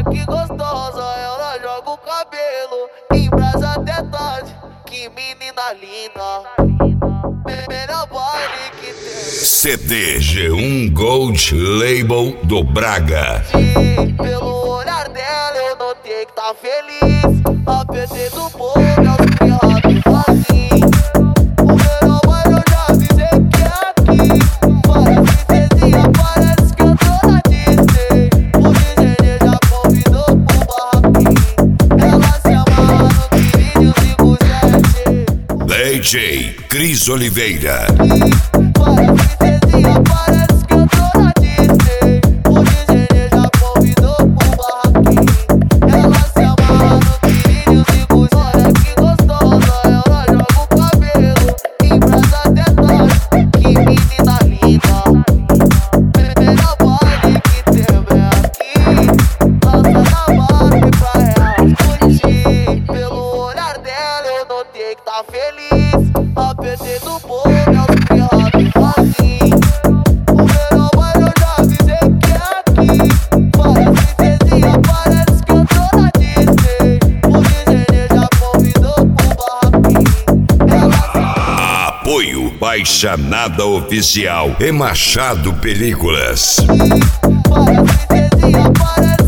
que gostosa, ela joga o cabelo, embrasa até tarde. Que menina linda, melhor baile que tem. CD G1 Gold Label do Braga. Pelo olhar dela eu notei que tá feliz. Apertei do povo, ela se rápido assim. O melhor baile eu já avisei que é aqui. Várias princesinhas, parece que eu tô na Disney. O DJ já convidou pro barraquinho. Ela se amarra no Quirino 57. DJ Cris Oliveira. Várias princesinhas, parece que eu tô na Disney. O DJ já convidou pro barraquinho. Ela se amarra no Quirino 57. Olha que gostosa, ela joga o cabelo, embrasa até tarde. Que menina linda, melhor baile que tem é aqui. Lança na base pra ela curtir. Pelo olhar dela eu notei que tá feliz. Apertei do povo, ela se rápido assim. O melhor baile eu já avisei que é aqui. Várias princesinhas, parece que eu tô na Disney. O DJ já convidou pro barraquinho. Ela Apoio Baixa Nada Oficial e Machado Películas. várias princesinhas, parece